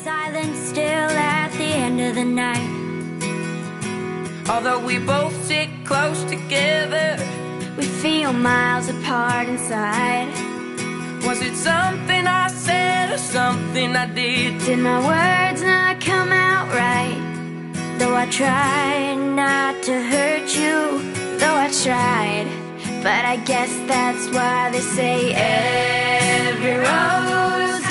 silent still at the end of the night. Although we both sit close together, we feel miles apart inside. Was it something I said or something I did? Did my words not come out right? Though I tried not to hurt you, though I tried, but I guess that's why they say every rose